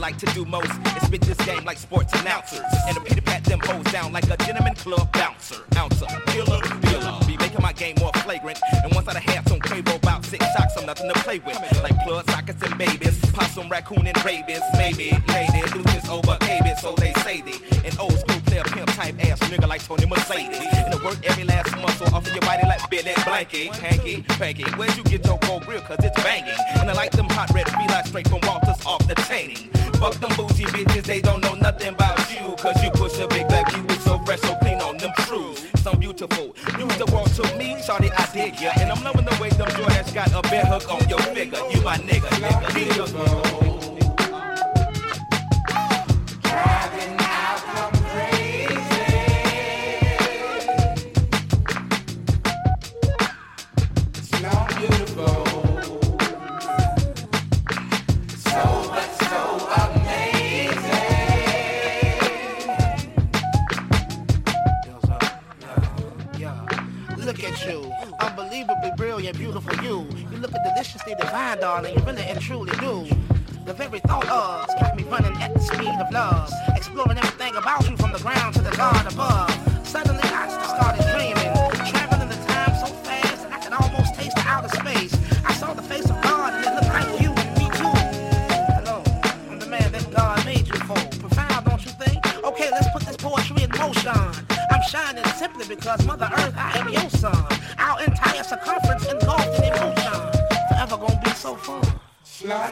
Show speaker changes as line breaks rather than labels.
like to do most is spit this game like sports announcers. And to pat them hoes down like a gentleman club bouncer. Ouncer, dealer. Be making my game more flagrant. And once I had some Quavo about 6 shots, I'm nothing to play with. Like blood sockets and babies, possum, raccoon, and rabies. Maybe, lady, loses over babies, so they say they. An old school player pimp type ass nigga like Tony Mercedes. And it work every last muscle off of your body like Billy Blanky. Hanky, panky, where'd you get your gold grill? Cause it's banging. And I like them hot red felines straight from Walters off the chain. Fuck them bougie bitches, they don't know nothing about you. Cause you push a big black you with so fresh, so clean on them shoes. So beautiful, use the world to me, shawty, I dig ya. And I'm loving the way them Jordans got a bear hook on your figure. You my nigga. Beautiful.
Driving out, I'm crazy. Slow, beautiful. So much, so amazing.
Look at you, unbelievably brilliant, beautiful you. You look at deliciously divine, darling, you really and truly do. The very thought of got me running at the speed of love, exploring everything about you from the ground to the God above. Suddenly I started dreaming, traveling the time so fast I could almost taste the outer space. I saw the face of God and it looked like you and me too. Hello, I'm the man that God made you for. Profound, don't you think? Okay, let's put this poetry in motion. I'm shining simply because Mother Earth, I am your son. Our entire circumference engulfed in emotion. Forever gonna be so fun.